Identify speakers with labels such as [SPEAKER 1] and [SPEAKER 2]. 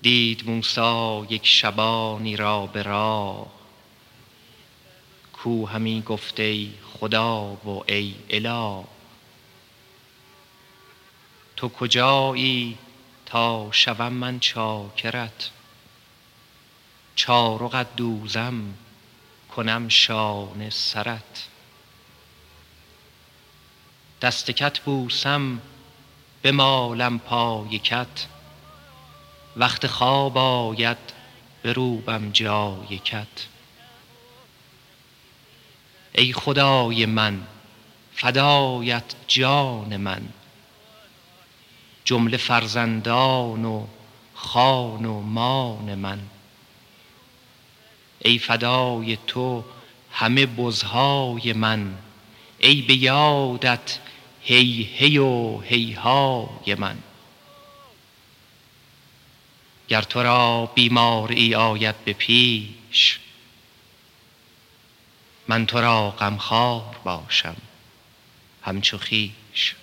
[SPEAKER 1] دید موسی یک شبانی را به راه، کو همی گفت ای خدا و ای اله. تو کجایی تا شوم من چاکرت، چارقت دوزم کنم شانه سرت. دست کت بوسم بمالم پای کت، وقت خواب آید بروبم جای کت. ای خدای من فدایت جان من، جمله فرزندان و خان و مان من. ای فدای تو همه بزهای من، ای به یادت هی هی و هیهای من. گر تو را بیماریی آید به پیش، من تو را غمخوار باشم همچو خویش.